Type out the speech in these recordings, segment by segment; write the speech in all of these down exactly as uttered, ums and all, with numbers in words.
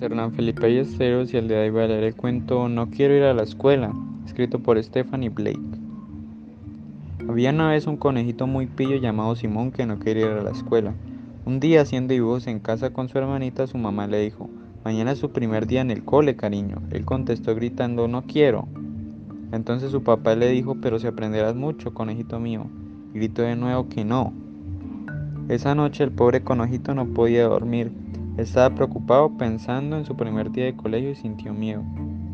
Hernán Felipe Ayesteros y el día de hoy voy a leer el cuento No quiero ir a la escuela, escrito por Stephanie Blake. Había una vez un conejito muy pillo llamado Simón que no quería ir a la escuela. Un día haciendo dibujos en casa con su hermanita, su mamá le dijo: mañana es su primer día en el cole, cariño. Él contestó gritando: no quiero. Entonces su papá le dijo: pero si aprenderás mucho, conejito mío. Y gritó de nuevo que no. Esa noche el pobre conejito no podía dormir. Estaba preocupado pensando en su primer día de colegio y sintió miedo.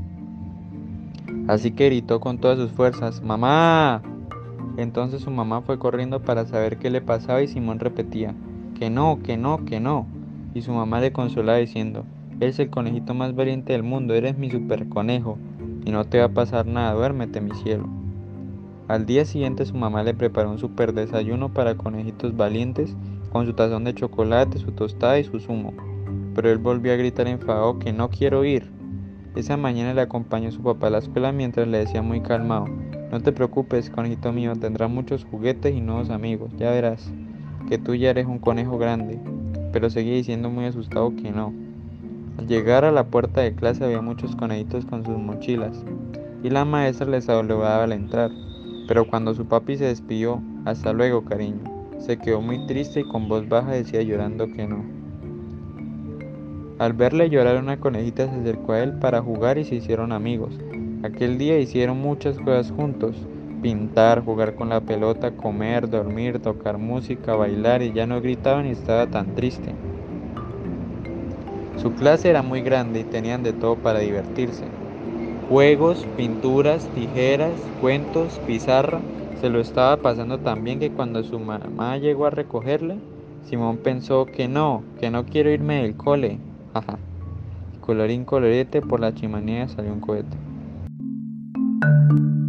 Así que gritó con todas sus fuerzas: ¡mamá! Entonces su mamá fue corriendo para saber qué le pasaba y Simón repetía: que no, que no, que no. Y su mamá le consolaba diciendo: eres el conejito más valiente del mundo, eres mi super conejo y no te va a pasar nada, duérmete, mi cielo. Al día siguiente su mamá le preparó un super desayuno para conejitos valientes con su tazón de chocolate, su tostada y su zumo. Pero él volvió a gritar enfadado que no quiero ir. Esa mañana le acompañó su papá a la escuela mientras le decía muy calmado: no te preocupes, conejito mío, tendrás muchos juguetes y nuevos amigos, ya verás, que tú ya eres un conejo grande. Pero seguía diciendo muy asustado que no. Al llegar a la puerta de clase había muchos conejitos con sus mochilas, y la maestra les saludaba al entrar. Pero cuando su papi se despidió: hasta luego, cariño, se quedó muy triste y con voz baja decía llorando que no. Al verle llorar, una conejita se acercó a él para jugar y se hicieron amigos. Aquel día hicieron muchas cosas juntos: pintar, jugar con la pelota, comer, dormir, tocar música, bailar, y ya no gritaba ni estaba tan triste. Su clase era muy grande y tenían de todo para divertirse: juegos, pinturas, tijeras, cuentos, pizarra. Se lo estaba pasando tan bien que cuando su mamá llegó a recogerle, Simón pensó que no, que no quiero irme del cole. Jaja. Colorín colorete, por la chimenea salió un cohete.